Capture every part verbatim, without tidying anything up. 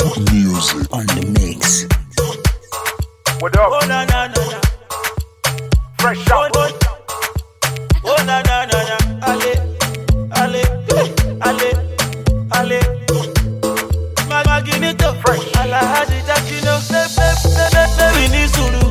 Music on the mix. What up? Oh na na na na. Fresh out. Oh, oh na na na na. Ale, ale, ale, ale. Maginito fresh. Alhaji Jakino. Baby ni suru.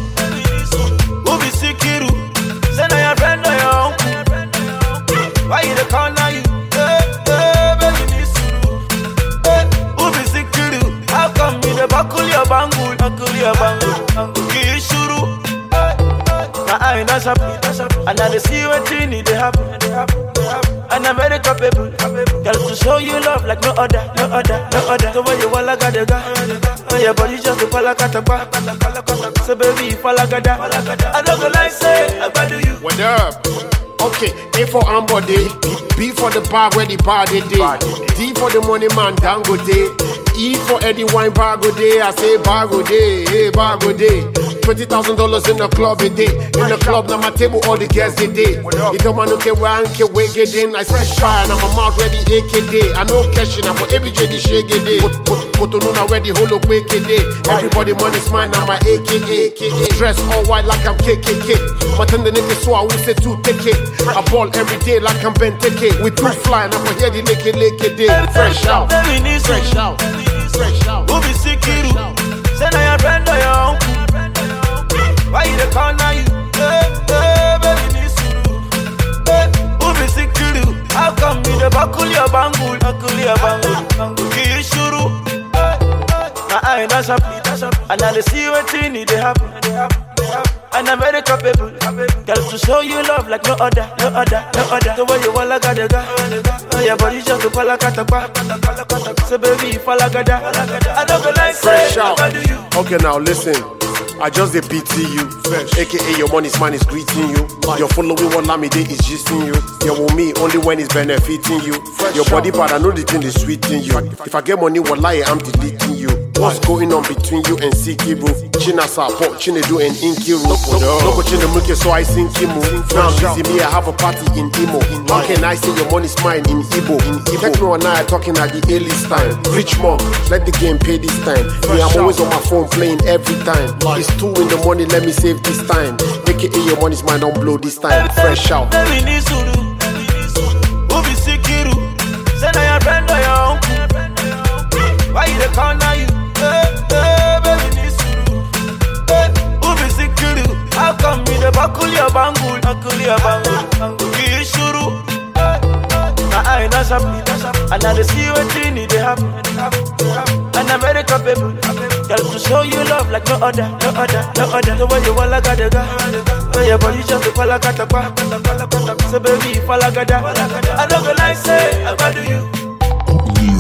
Ubi sikiru. Say na your friend or your uncle. Why you dey call now you? Baby ni suru. Ubi sikiru. How come you dey buckle your bangle? Buckle your bangle. Kishuru. My eye not happy, and I see what you need to happen. And I'm very capable, girl, to show you love like no other, no other, no other. The way you wanna get the guy, your body just to fall like a tapa. So baby, fall like a da. I don't go like say, I do you. What up? Okay, A for Amber Day, B for the bar where the party day, D for the money man Dango Day, E for Eddie Wine Bargo Day. I say Bargo Day, hey Bargo Day. Twenty thousand dollars in the club a day. In the club, now my table all the guests they day. You don't want to get one, get way get in. I say fire, now my mouth ready A K day. I know cash now for every J D shake day. Put put put on now ready holo quick day. Everybody money's mine, now my A K A. Dress all white like I'm K K K. But then the nigga so I will say two take it. I ball every day like I'm Ben T K. We two fly, now for here the lake lake day. Fresh out, fresh out, fresh out. Who be sikiru? Say na your friend or your uncle. Why you dey call now you? Hey, hey, baby ni suru. Hey, who be sikiru? How come you dey buckle your bangle? Buckle your bangle. Kishuru. My eye not happy, and I see what you need to happen. And I'm very capable, girl, to show you love like no other, no other, no other. The way you wanna get the guy, your body just to fall like a tapa. So baby, fall like a da. I don't go like fresh say, out. how do you? Okay, now listen. I just a pity you, fresh. A K A your money's man is greeting you. Your following one Lamide is gisting you. You're with me only when it's benefiting you. Fresh your body part, I know the thing is sweeting you. If I get money, what lie, I'm deleting you. What's going on between you and Siki Roof? China support, China do an inky roof. Look at China Muke, so I sing Kimu. Now I'm busy me, I have a party in Imo. How can I say your money's mine in Igbo? Techno and I are talking at the earliest time. Rich mom, let the game pay this time. Me, I'm always on my phone playing every time. It's two in the morning, let me save this time. A K A your money's mine, don't blow this time. Fresh out. Baby ni suru. Who be sikiru? Say na your friend or your uncle. Why you dey call now you? Hey, hey, baby ni suru. Hey, who be sikiru? How come you dey buckle your bangle? Buckle your bangle. Kishuru. My eye not happy, and I see what you need to happen. And I'm very capable, girl, to show you love like no other, no other, no other. The way you wanna get the guy, your body just to fall like a tapa. So baby, fall like a da. I don't go like say, how do you?